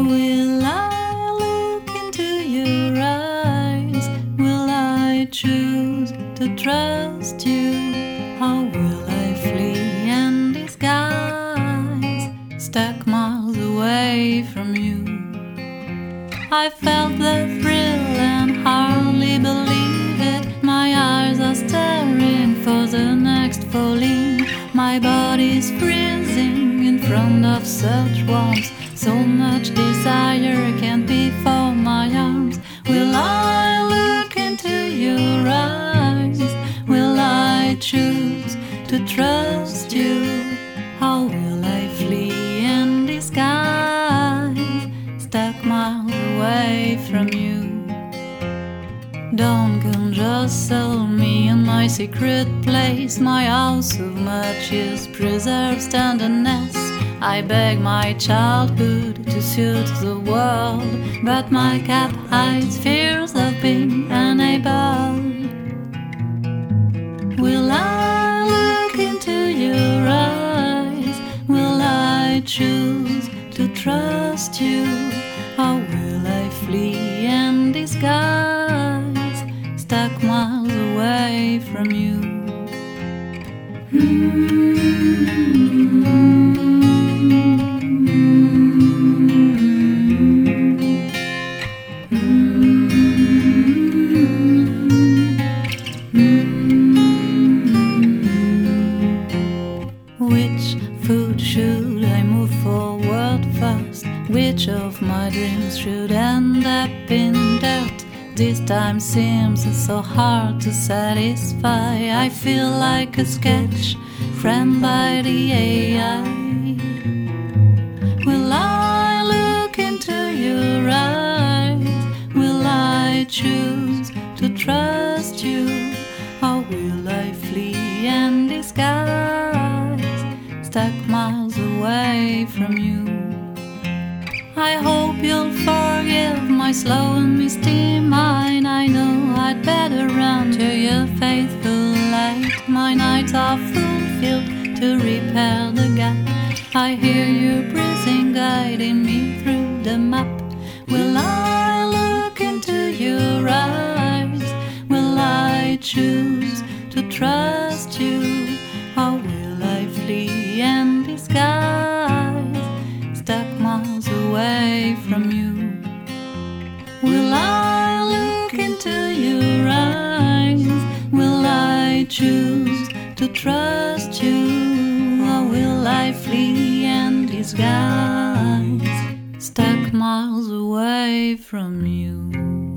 Will I look into your eyes? Will I choose to trust you? How will I flee in disguise, stuck miles away from you? I felt the thrill and hardly believe it. My eyes are staring for the next falling. My body's freezing in front of such warmth. So much desire can't be for my arms. Will I look into your eyes? Will I choose to trust you? How will I flee in disguise, stuck miles away from you? Don't come just sell me in my secret place. My house of matches preserves tenderness. I beg my childhood to suit the world, but my cat hides fears of being unable. Will I look into your eyes? Will I choose to trust you? Or will I flee in disguise, stuck miles away from you? Which foot should I move forward first? Which of my dreams should end up in dirt? This time seems so hard to satisfy. I feel like a sketch framed by the AI. Will I look into your eyes? Will I choose to trust you? Or will I flee in disguise, stuck miles away from you? I hope you'll forgive my slow and misty mind. I know I'd better run to your faithful light. My nights are fulfilled to repair the gap. I hear you breathing, guiding me through the map. Will I look into your eyes? Will I choose to trust you? Or will I flee in disguise, stuck miles away from you? Will I look into your eyes? Will I choose to trust you? Or will I flee in disguise, stuck miles away from you?